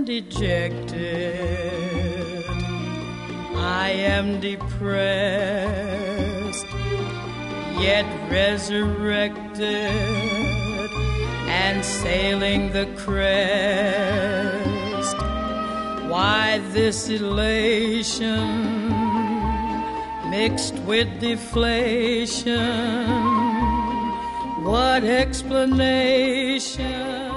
dejected, I am depressed, yet resurrected and sailing the crest. Why this elation mixed with deflation? What explanation?